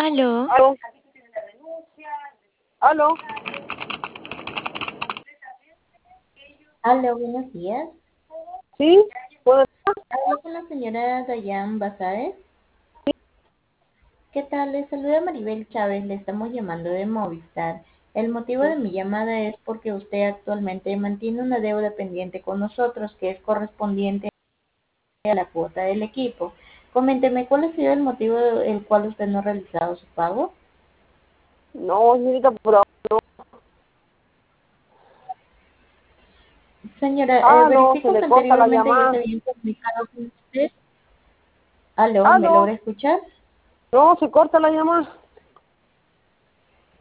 Aló, Aló, aló, Hola, buenos días. ¿sí? ¿Puedo? Hablo con la señora Dayan Basáez. ¿Qué tal? Le saluda Maribel Chávez. Le estamos llamando de Movistar. El motivo de mi llamada es porque usted actualmente mantiene una deuda pendiente con nosotros que es correspondiente a la cuota del equipo. Coménteme, ¿cuál ha sido el motivo el cual usted no ha realizado su pago? No, señorita, por ahora. Señora, Aló, se verifico le que corta la anteriormente ya se llamada. había comunicado con usted. Aló, ¿me Aló, logra escuchar? no, se corta la llamada.